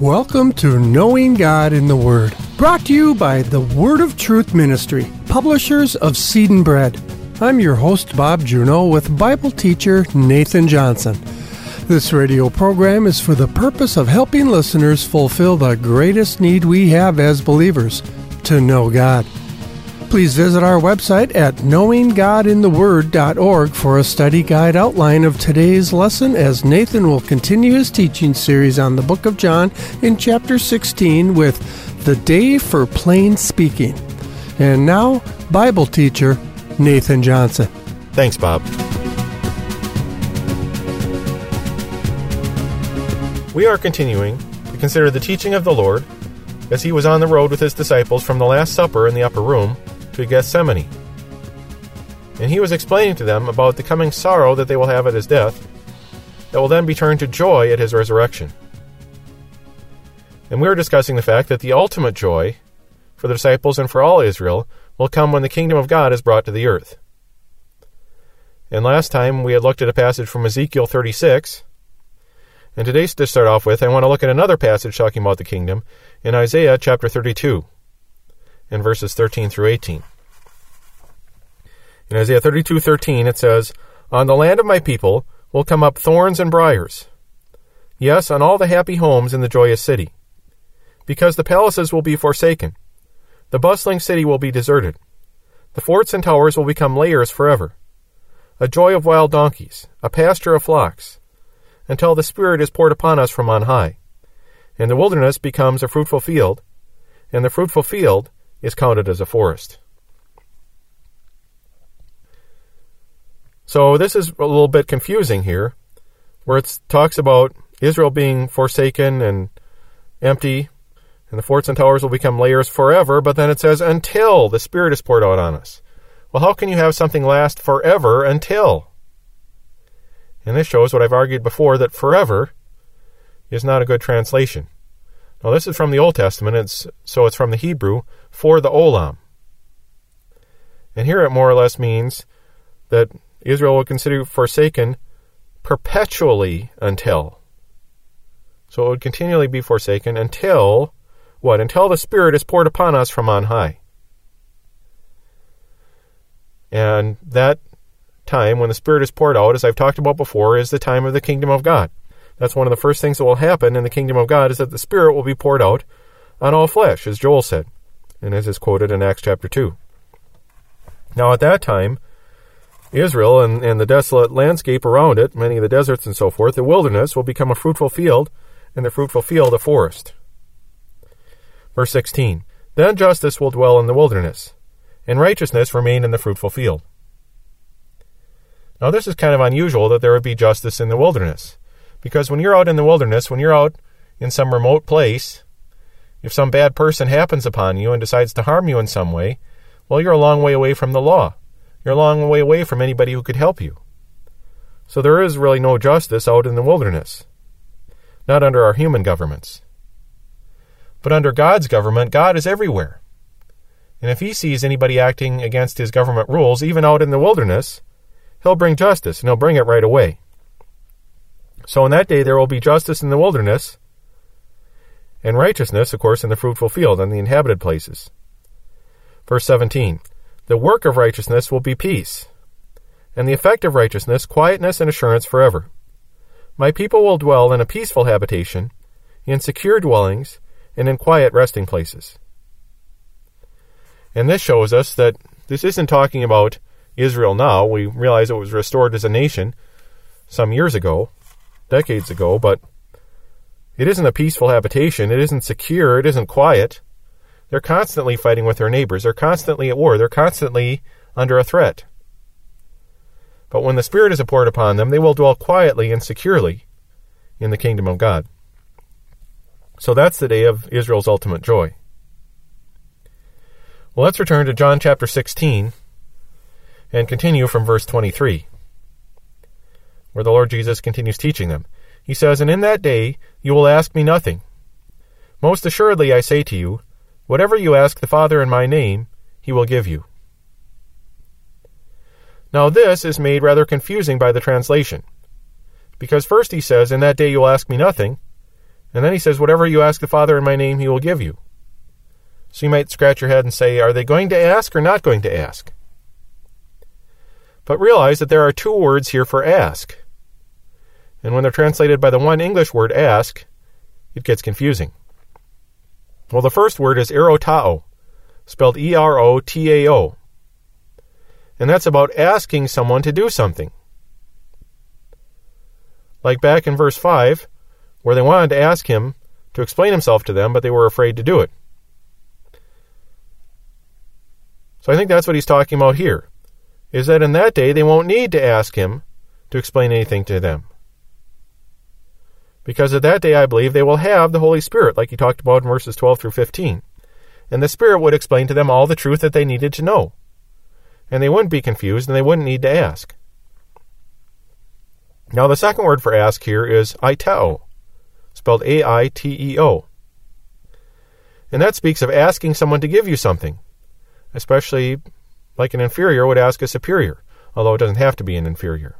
Welcome to Knowing God in the Word, brought to you by the Word of Truth Ministry, publishers of Seed and Bread. I'm your host, Bob Juneau, with Bible teacher Nathan Johnson. This radio program is for the purpose of helping listeners fulfill the greatest need we have as believers, to know God. Please visit our website at knowinggodintheword.org for a study guide outline of today's lesson as Nathan will continue his teaching series on the book of John in chapter 16 with The Day for Plain Speaking. And now, Bible teacher Nathan Johnson. Thanks, Bob. We are continuing to consider the teaching of the Lord as he was on the road with his disciples from the Last Supper in the upper room to Gethsemane. And he was explaining to them about the coming sorrow that they will have at his death, that will then be turned to joy at his resurrection. And we were discussing the fact that the ultimate joy for the disciples and for all Israel will come when the kingdom of God is brought to the earth. And last time we had looked at a passage from Ezekiel 36, and today, to start off with, I want to look at another passage talking about the kingdom in Isaiah chapter 32. In verses 13 through 18. In Isaiah 32:13 it says, "On the land of my people will come up thorns and briars. Yes, on all the happy homes in the joyous city. Because the palaces will be forsaken. The bustling city will be deserted. The forts and towers will become lairs forever. A joy of wild donkeys, a pasture of flocks, until the Spirit is poured upon us from on high. And the wilderness becomes a fruitful field, and the fruitful field is counted as a forest." So this is a little bit confusing here, where it talks about Israel being forsaken and empty, and the forts and towers will become lairs forever, but then it says, until the Spirit is poured out on us. Well, how can you have something last forever until? And this shows what I've argued before, that forever is not a good translation. Now, this is from the Old Testament, so it's from the Hebrew, for the olam. And here it more or less means that Israel will consider forsaken perpetually until. So it would continually be forsaken until, what? Until the Spirit is poured upon us from on high. And that time when the Spirit is poured out, as I've talked about before, is the time of the kingdom of God. That's one of the first things that will happen in the kingdom of God, is that the Spirit will be poured out on all flesh, as Joel said, and as is quoted in Acts chapter 2. Now at that time, Israel and the desolate landscape around it, many of the deserts and so forth, the wilderness will become a fruitful field, and the fruitful field a forest. Verse 16, "Then justice will dwell in the wilderness, and righteousness remain in the fruitful field." Now this is kind of unusual that there would be justice in the wilderness. Because when you're out in the wilderness, when you're out in some remote place, if some bad person happens upon you and decides to harm you in some way, well, you're a long way away from the law. You're a long way away from anybody who could help you. So there is really no justice out in the wilderness. Not under our human governments. But under God's government, God is everywhere. And if he sees anybody acting against his government rules, even out in the wilderness, he'll bring justice, and he'll bring it right away. So in that day there will be justice in the wilderness, and righteousness, of course, in the fruitful field and the inhabited places. Verse 17, "The work of righteousness will be peace, and the effect of righteousness, quietness and assurance forever. My people will dwell in a peaceful habitation, in secure dwellings, and in quiet resting places." And this shows us that this isn't talking about Israel now. We realize it was restored as a nation some years ago, decades ago, but it isn't a peaceful habitation. It isn't secure. It isn't quiet. They're constantly fighting with their neighbors. They're constantly at war. They're constantly under a threat. But when the Spirit is poured upon them, they will dwell quietly and securely in the kingdom of God. So that's the day of Israel's ultimate joy. Well, let's return to John chapter 16 and continue from verse 23. Where the Lord Jesus continues teaching them. He says, "And in that day you will ask me nothing. Most assuredly I say to you, whatever you ask the Father in my name, he will give you." Now this is made rather confusing by the translation. Because first he says, "In that day you will ask me nothing," And then he says, whatever you ask the Father in my name, he will give you. So you might scratch your head and say, are they going to ask or not going to ask? But realize that there are two words here for ask. And when they're translated by the one English word ask, it gets confusing. Well, the first word is erotao, spelled E-R-O-T-A-O. And that's about asking someone to do something. Like back in verse 5, where they wanted to ask him to explain himself to them, but they were afraid to do it. So I think that's what he's talking about here, is that in that day they won't need to ask him to explain anything to them. Because at that day, I believe, they will have the Holy Spirit, like he talked about in verses 12 through 15. And the Spirit would explain to them all the truth that they needed to know. And they wouldn't be confused, and they wouldn't need to ask. Now, the second word for ask here is aiteo, spelled A-I-T-E-O. And that speaks of asking someone to give you something, especially like an inferior would ask a superior, although it doesn't have to be an inferior.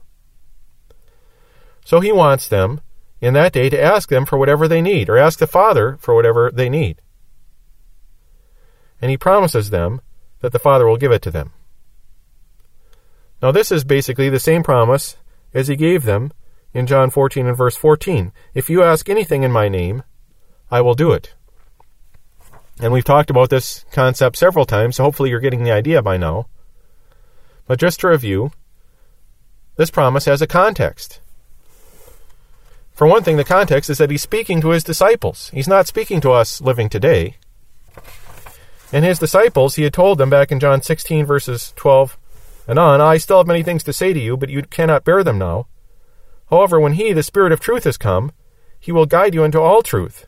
So he wants them in that day to ask them for whatever they need, or ask the Father for whatever they need. And he promises them that the Father will give it to them. Now this is basically the same promise as he gave them in John 14 and verse 14. If you ask anything in my name, I will do it. And we've talked about this concept several times, so hopefully you're getting the idea by now. But just to review, this promise has a context. For one thing, the context is that he's speaking to his disciples. He's not speaking to us living today. And his disciples, he had told them back in John 16, verses 12 and on, I still have many things to say to you, but you cannot bear them now. However, when he, the Spirit of truth, has come, he will guide you into all truth.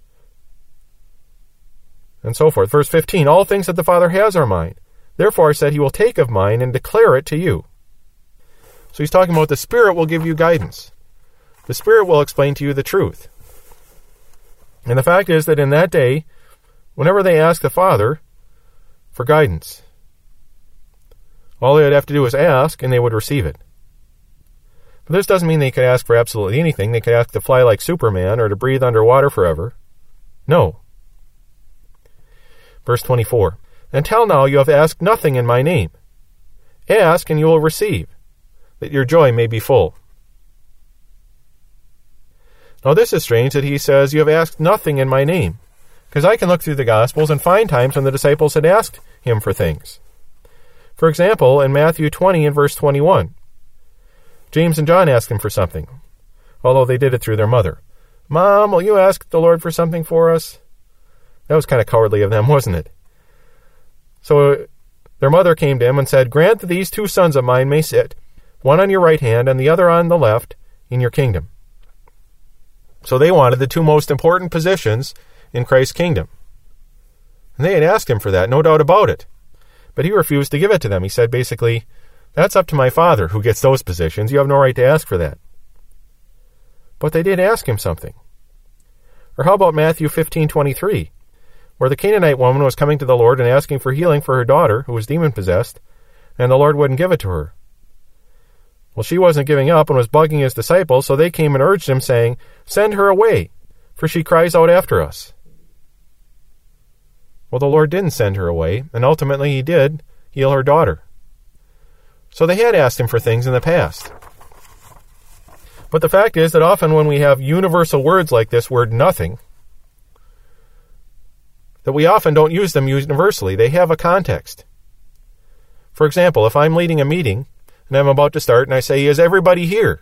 And so forth. Verse 15, all things that the Father has are mine. Therefore I said he will take of mine and declare it to you. So he's talking about the Spirit will give you guidance. The Spirit will explain to you the truth. And the fact is that in that day, whenever they ask the Father for guidance, all they would have to do is ask, and they would receive it. But this doesn't mean they could ask for absolutely anything. They could ask to fly like Superman or to breathe underwater forever. No. Verse 24, until now you have asked nothing in my name. Ask, and you will receive, that your joy may be full. Now this is strange that he says, you have asked nothing in my name, because I can look through the Gospels and find times when the disciples had asked him for things. For example, in Matthew 20 and verse 21, James and John asked him for something, although they did it through their mother. Mom, will you ask the Lord for something for us? That was kind of cowardly of them, wasn't it? So their mother came to him and said, grant that these two sons of mine may sit, one on your right hand and the other on the left, in your kingdom. So they wanted the two most important positions in Christ's kingdom. And they had asked him for that, no doubt about it. But he refused to give it to them. He said basically, that's up to my Father who gets those positions. You have no right to ask for that. But they did ask him something. Or how about Matthew 15:23, where the Canaanite woman was coming to the Lord and asking for healing for her daughter, who was demon-possessed, and the Lord wouldn't give it to her. Well, she wasn't giving up and was bugging his disciples, so they came and urged him, saying, send her away, for she cries out after us. Well, the Lord didn't send her away, and ultimately he did heal her daughter. So they had asked him for things in the past. But the fact is that often when we have universal words like this word nothing, that we often don't use them universally. They have a context. For example, if I'm leading a meeting and I'm about to start and I say, is everybody here?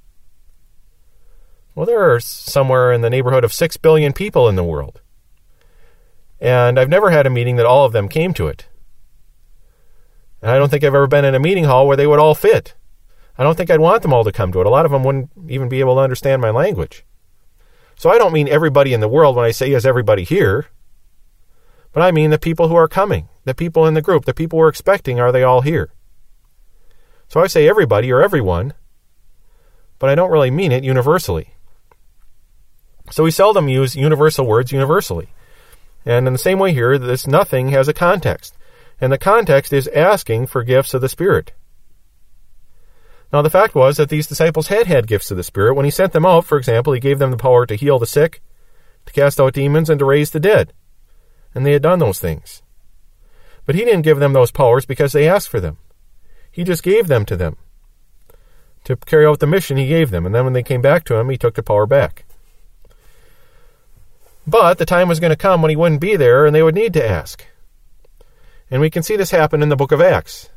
Well, there are somewhere in the neighborhood of 6 billion people in the world. And I've never had a meeting that all of them came to it. And I don't think I've ever been in a meeting hall where they would all fit. I don't think I'd want them all to come to it. A lot of them wouldn't even be able to understand my language. So I don't mean everybody in the world when I say, is everybody here? But I mean the people who are coming, the people in the group, the people we're expecting, are they all here? So I say everybody or everyone, but I don't really mean it universally. So we seldom use universal words universally. And in the same way here, this nothing has a context. And the context is asking for gifts of the Spirit. Now the fact was that these disciples had gifts of the Spirit. When he sent them out, for example, he gave them the power to heal the sick, to cast out demons, and to raise the dead. And they had done those things. But he didn't give them those powers because they asked for them. He just gave them to them to carry out the mission he gave them. And then when they came back to him, he took the power back. But the time was going to come when he wouldn't be there and they would need to ask. And we can see this happen in the book of Acts.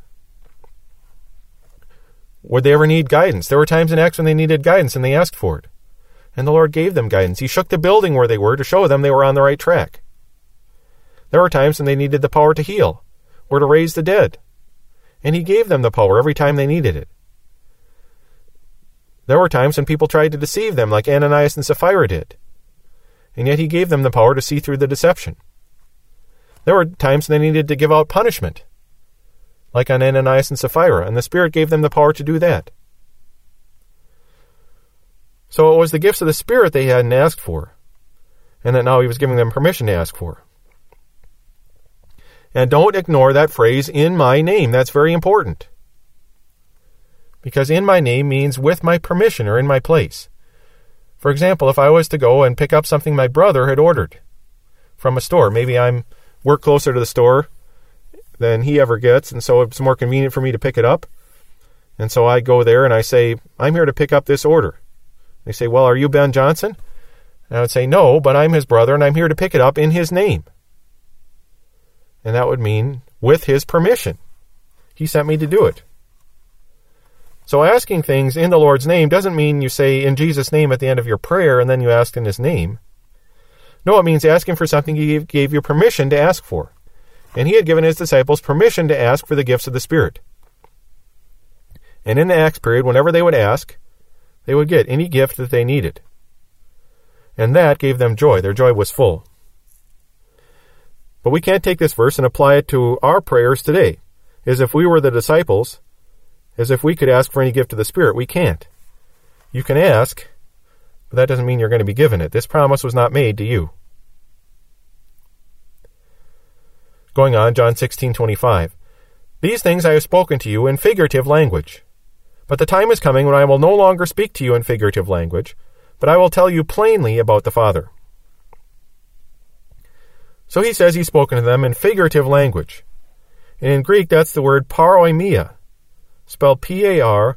Would they ever need guidance? There were times in Acts when they needed guidance and they asked for it. And the Lord gave them guidance. He shook the building where they were to show them they were on the right track. There were times when they needed the power to heal or to raise the dead. And he gave them the power every time they needed it. There were times when people tried to deceive them like Ananias and Sapphira did. And yet he gave them the power to see through the deception. There were times when they needed to give out punishment, like on Ananias and Sapphira, and the Spirit gave them the power to do that. So it was the gifts of the Spirit they hadn't asked for, and that now he was giving them permission to ask for. And don't ignore that phrase, in my name. That's very important. Because in my name means with my permission or in my place. For example, if I was to go and pick up something my brother had ordered from a store, maybe I work closer to the store than he ever gets, and so it's more convenient for me to pick it up. And so I go there and I say, I'm here to pick up this order. They say, well, are you Ben Johnson? And I would say, no, but I'm his brother, and I'm here to pick it up in his name. And that would mean with his permission. He sent me to do it. So asking things in the Lord's name doesn't mean you say in Jesus' name at the end of your prayer and then you ask in his name. No, it means asking for something he gave you permission to ask for. And he had given his disciples permission to ask for the gifts of the Spirit. And in the Acts period, whenever they would ask, they would get any gift that they needed. And that gave them joy. Their joy was full. But we can't take this verse and apply it to our prayers today, as if we were the disciples, as if we could ask for any gift of the Spirit. We can't. You can ask, but that doesn't mean you're going to be given it. This promise was not made to you. Going on, John 16:25. These things I have spoken to you in figurative language. But the time is coming when I will no longer speak to you in figurative language, but I will tell you plainly about the Father. So he says he's spoken to them in figurative language. And in Greek, that's the word paroimia, spelled P-A-R-O-I-M-I-A.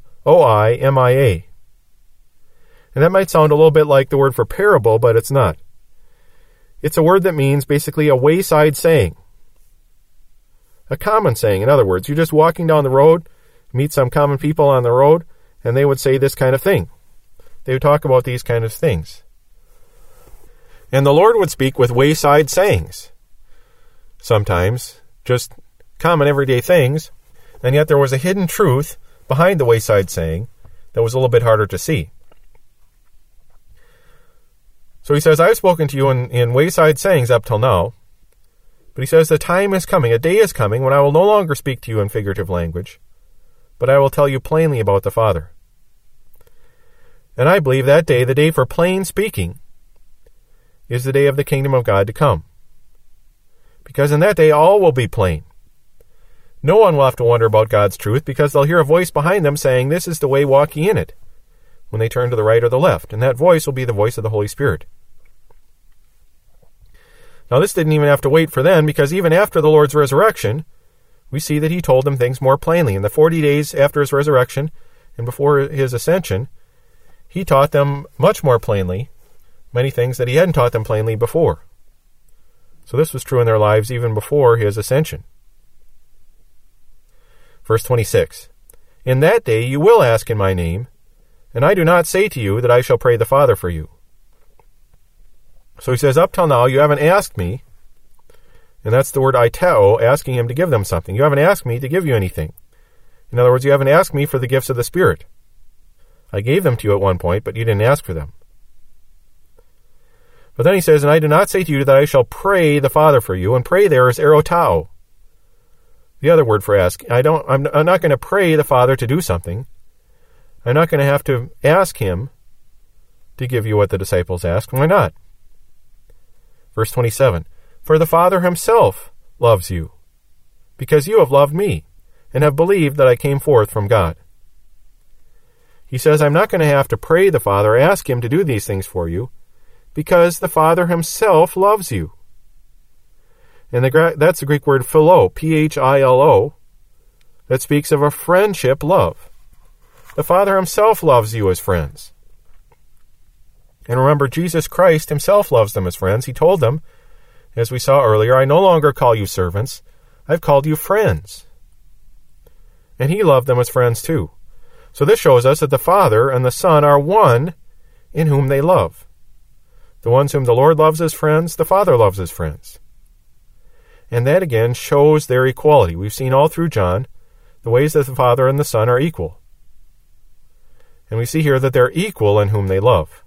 And that might sound a little bit like the word for parable, but it's not. It's a word that means basically a wayside saying. A common saying. In other words, you're just walking down the road, meet some common people on the road, and they would say this kind of thing. They would talk about these kind of things. And the Lord would speak with wayside sayings. Sometimes, just common everyday things, and yet there was a hidden truth behind the wayside saying that was a little bit harder to see. So he says, I've spoken to you in wayside sayings up till now, but he says the time is coming, a day is coming, when I will no longer speak to you in figurative language, but I will tell you plainly about the Father. And I believe that day, the day for plain speaking, is the day of the kingdom of God to come. Because in that day, all will be plain. No one will have to wonder about God's truth, because they'll hear a voice behind them saying, this is the way, walk ye in it, when they turn to the right or the left. And that voice will be the voice of the Holy Spirit. Now, this didn't even have to wait for then, because even after the Lord's resurrection, we see that he told them things more plainly. In the 40 days after his resurrection and before his ascension, he taught them much more plainly many things that he hadn't taught them plainly before. So this was true in their lives even before his ascension. Verse 26. In that day you will ask in my name, and I do not say to you that I shall pray the Father for you. So he says, up till now you haven't asked me, and that's the word aiteo, asking him to give them something. You haven't asked me to give you anything. In other words, you haven't asked me for the gifts of the Spirit. I gave them to you at one point, but you didn't ask for them. But then he says, and I do not say to you that I shall pray the Father for you, and pray there is erotao. The other word for ask. I'm not going to pray the Father to do something. I'm not going to have to ask him to give you what the disciples asked. Why not? Verse 27. For the Father himself loves you, because you have loved me, and have believed that I came forth from God. He says, I'm not going to have to pray the Father, ask him to do these things for you, because the Father himself loves you. And that's the Greek word philo, Philo, that speaks of a friendship love. The Father himself loves you as friends. And remember, Jesus Christ himself loves them as friends. He told them, as we saw earlier, I no longer call you servants, I've called you friends. And he loved them as friends too. So this shows us that the Father and the Son are one in whom they love. The ones whom the Lord loves as friends, the Father loves as friends. And that again shows their equality. We've seen all through John the ways that the Father and the Son are equal. And we see here that they're equal in whom they love.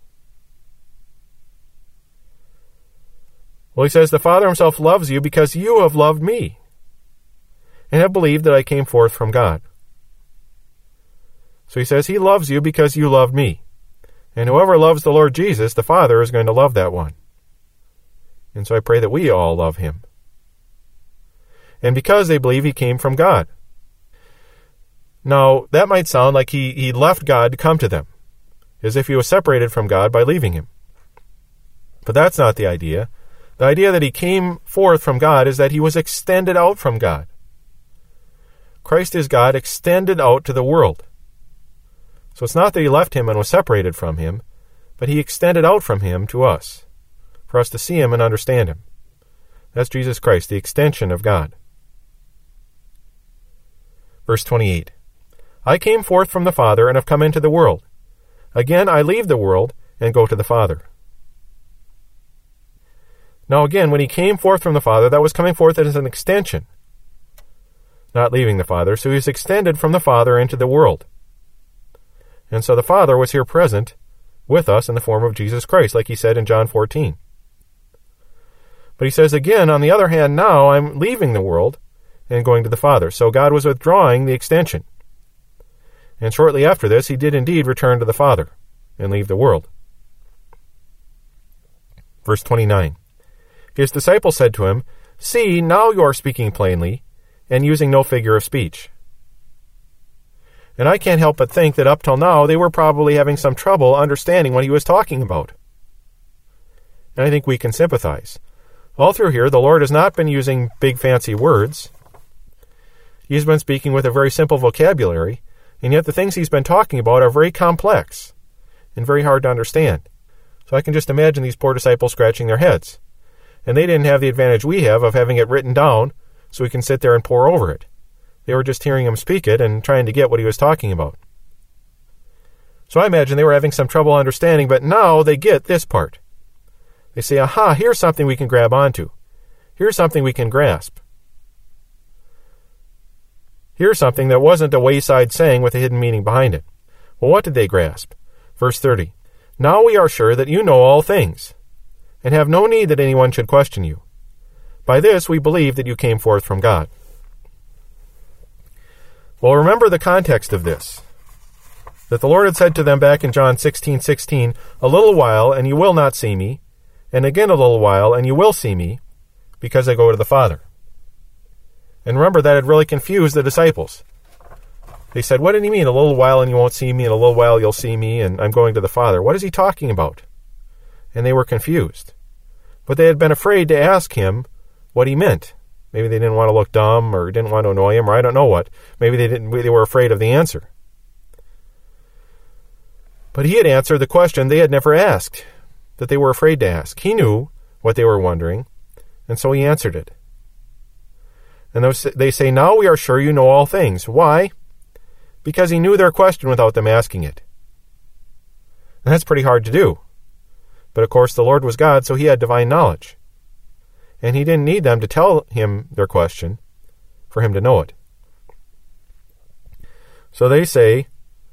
Well, he says, the Father himself loves you because you have loved me and have believed that I came forth from God. So he says, he loves you because you loved me. And whoever loves the Lord Jesus, the Father, is going to love that one. And so I pray that we all love him. And because they believe he came from God. Now, that might sound like he left God to come to them, as if he was separated from God by leaving him. But that's not the idea. The idea that he came forth from God is that he was extended out from God. Christ is God extended out to the world. So it's not that he left him and was separated from him, but he extended out from him to us, for us to see him and understand him. That's Jesus Christ, the extension of God. Verse 28. I came forth from the Father and have come into the world. Again I leave the world and go to the Father. Now again, when he came forth from the Father, that was coming forth as an extension, not leaving the Father. So he was extended from the Father into the world. And so the Father was here present with us in the form of Jesus Christ, like he said in John 14. But he says again, on the other hand, now I'm leaving the world and going to the Father. So God was withdrawing the extension. And shortly after this, he did indeed return to the Father and leave the world. Verse 29. His disciples said to him, See, now you are speaking plainly and using no figure of speech. And I can't help but think that up till now they were probably having some trouble understanding what he was talking about. And I think we can sympathize. All through here, the Lord has not been using big fancy words. He's been speaking with a very simple vocabulary, and yet the things he's been talking about are very complex and very hard to understand. So I can just imagine these poor disciples scratching their heads. And they didn't have the advantage we have of having it written down so we can sit there and pore over it. They were just hearing him speak it and trying to get what he was talking about. So I imagine they were having some trouble understanding, but now they get this part. They say, aha, here's something we can grab onto. Here's something we can grasp. Here's something that wasn't a wayside saying with a hidden meaning behind it. Well, what did they grasp? Verse 30. Now we are sure that you know all things, and have no need that anyone should question you. By this we believe that you came forth from God. Well, remember the context of this. That the Lord had said to them back in John 16:16, a little while, and you will not see me, and again a little while, and you will see me, because I go to the Father. And remember, that had really confused the disciples. They said, what did he mean? A little while and you won't see me, and a little while you'll see me, and I'm going to the Father. What is he talking about? And they were confused. But they had been afraid to ask him what he meant. Maybe they didn't want to look dumb, or didn't want to annoy him, or I don't know what. Maybe they were afraid of the answer. But he had answered the question they had never asked, that they were afraid to ask. He knew what they were wondering, and so he answered it. And they say, now we are sure you know all things. Why? Because he knew their question without them asking it. And that's pretty hard to do. But of course the Lord was God, so he had divine knowledge. And he didn't need them to tell him their question for him to know it. So they say,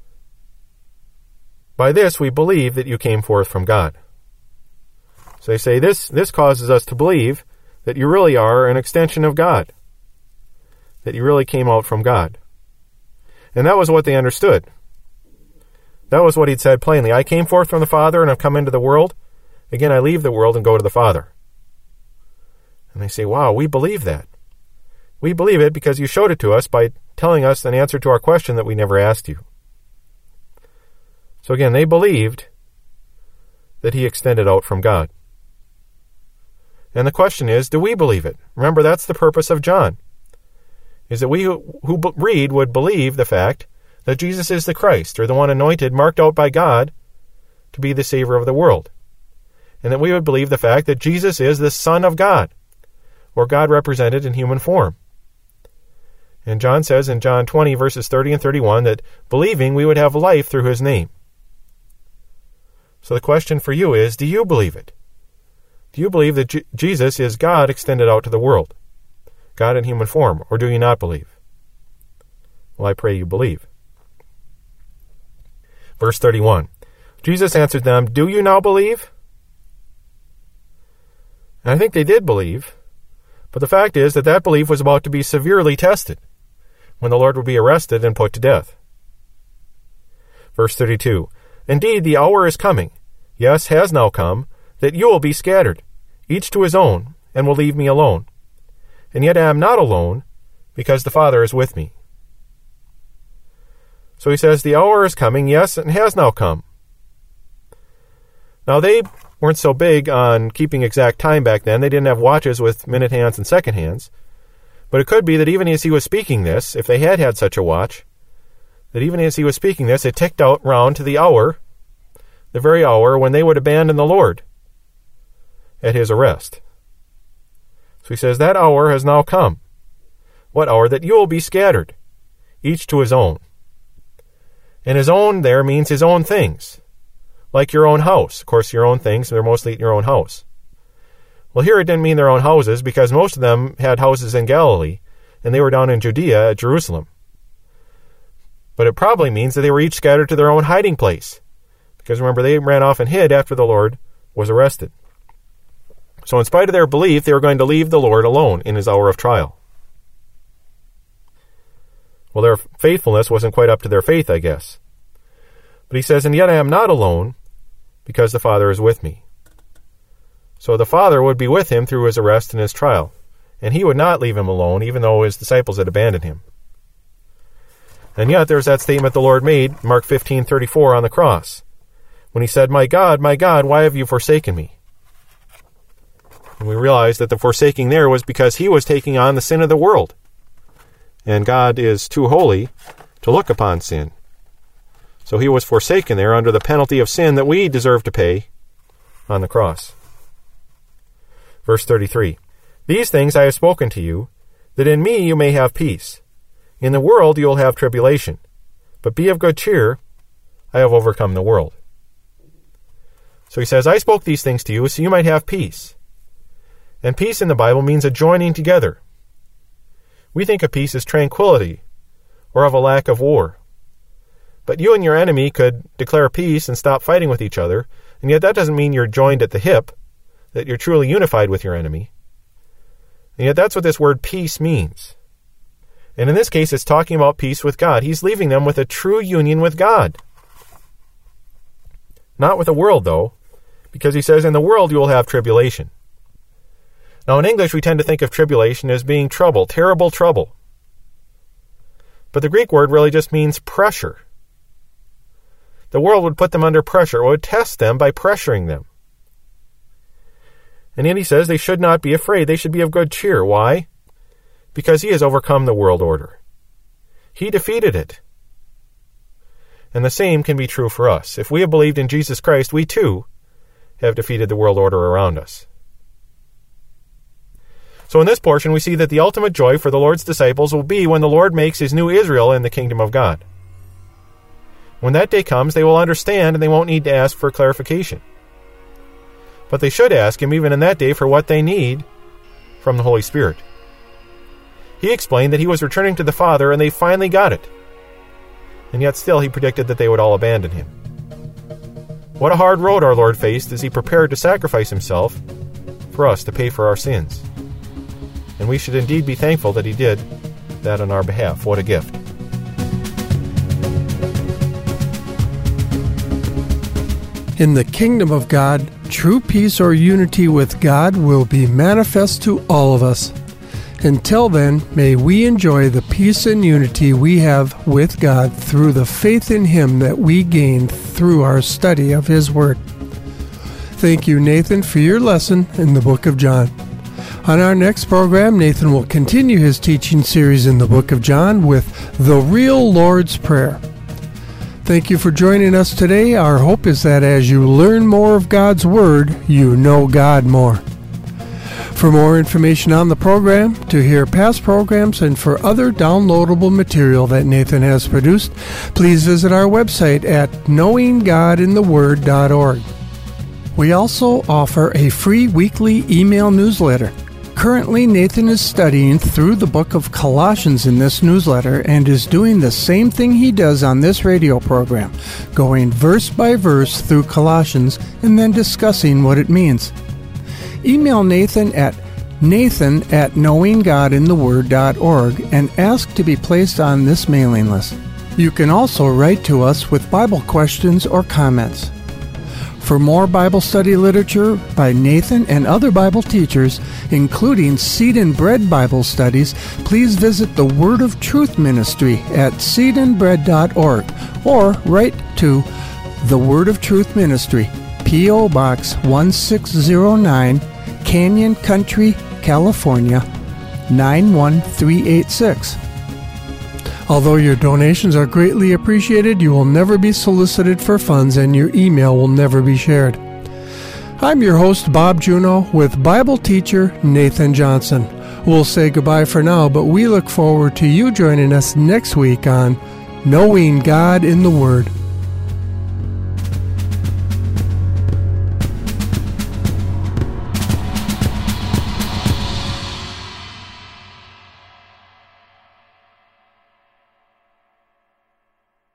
by this we believe that you came forth from God. So they say, this causes us to believe that you really are an extension of God. That you really came out from God. And that was what they understood. That was what he'd said plainly. I came forth from the Father and have come into the world. Again, I leave the world and go to the Father. And they say, wow, we believe that. We believe it because you showed it to us by telling us an answer to our question that we never asked you. So again, they believed that he extended out from God. And the question is, do we believe it? Remember, that's the purpose of John, is that we who read would believe the fact that Jesus is the Christ, or the one anointed, marked out by God to be the Savior of the world. And that we would believe the fact that Jesus is the Son of God, or God represented in human form. And John says in John 20, verses 30 and 31, that believing we would have life through his name. So the question for you is, do you believe it? Do you believe that Jesus is God extended out to the world, God in human form, or do you not believe? Well, I pray you believe. Verse 31, Jesus answered them, "Do you now believe?" And I think they did believe, but the fact is that belief was about to be severely tested when the Lord would be arrested and put to death. Verse 32, "Indeed, the hour is coming, yes, has now come, that you will be scattered, each to his own, and will leave me alone. And yet I am not alone, because the Father is with me." So he says, the hour is coming, yes, and has now come. Now, they weren't so big on keeping exact time back then. They didn't have watches with minute hands and second hands. But it could be that even as he was speaking this, if they had such a watch, that even as he was speaking this, it ticked out round to the hour, the very hour when they would abandon the Lord at his arrest. So he says, that hour has now come. What hour? That you will be scattered, each to his own. And his own there means his own things, like your own house. Of course, your own things, they're mostly in your own house. Well, here it didn't mean their own houses, because most of them had houses in Galilee, and they were down in Judea at Jerusalem. But it probably means that they were each scattered to their own hiding place, because remember, they ran off and hid after the Lord was arrested. So in spite of their belief, they were going to leave the Lord alone in his hour of trial. Well, their faithfulness wasn't quite up to their faith, I guess. But he says, "And yet I am not alone, because the Father is with me." So the Father would be with him through his arrest and his trial, and he would not leave him alone, even though his disciples had abandoned him. And yet there's that statement the Lord made, Mark 15:34, on the cross, when he said, my God, why have you forsaken me?" And we realize that the forsaking there was because he was taking on the sin of the world. And God is too holy to look upon sin. So he was forsaken there under the penalty of sin that we deserve to pay on the cross. Verse 33, "These things I have spoken to you, that in me you may have peace. In the world you will have tribulation, but be of good cheer, I have overcome the world." So he says, I spoke these things to you so you might have peace. And peace in the Bible means a joining together. We think of peace as tranquility, or of a lack of war. But you and your enemy could declare peace and stop fighting with each other, and yet that doesn't mean you're joined at the hip, that you're truly unified with your enemy. And yet that's what this word peace means. And in this case, it's talking about peace with God. He's leaving them with a true union with God. Not with the world, though, because he says, in the world you will have tribulation. Now, in English, we tend to think of tribulation as being trouble, terrible trouble. But the Greek word really just means pressure. The world would put them under pressure, or would test them by pressuring them. And then he says they should not be afraid. They should be of good cheer. Why? Because he has overcome the world order. He defeated it. And the same can be true for us. If we have believed in Jesus Christ, we too have defeated the world order around us. So in this portion, we see that the ultimate joy for the Lord's disciples will be when the Lord makes his new Israel in the kingdom of God. When that day comes, they will understand and they won't need to ask for clarification. But they should ask him even in that day for what they need from the Holy Spirit. He explained that he was returning to the Father and they finally got it. And yet still he predicted that they would all abandon him. What a hard road our Lord faced as he prepared to sacrifice himself for us to pay for our sins. And we should indeed be thankful that he did that on our behalf. What a gift. In the kingdom of God, true peace or unity with God will be manifest to all of us. Until then, may we enjoy the peace and unity we have with God through the faith in him that we gain through our study of his word. Thank you, Nathan, for your lesson in the book of John. On our next program, Nathan will continue his teaching series in the book of John with the Real Lord's Prayer. Thank you for joining us today. Our hope is that as you learn more of God's Word, you know God more. For more information on the program, to hear past programs, and for other downloadable material that Nathan has produced, please visit our website at knowinggodintheword.org. We also offer a free weekly email newsletter. Currently, Nathan is studying through the book of Colossians in this newsletter and is doing the same thing he does on this radio program, going verse by verse through Colossians and then discussing what it means. Email Nathan at knowinggodintheword.org and ask to be placed on this mailing list. You can also write to us with Bible questions or comments. For more Bible study literature by Nathan and other Bible teachers, including Seed and Bread Bible studies, please visit the Word of Truth Ministry at seedandbread.org or write to the Word of Truth Ministry, P.O. Box 1609, Canyon Country, California, 91386. Although your donations are greatly appreciated, you will never be solicited for funds and your email will never be shared. I'm your host, Bob Juneau, with Bible teacher Nathan Johnson. We'll say goodbye for now, but we look forward to you joining us next week on Knowing God in the Word.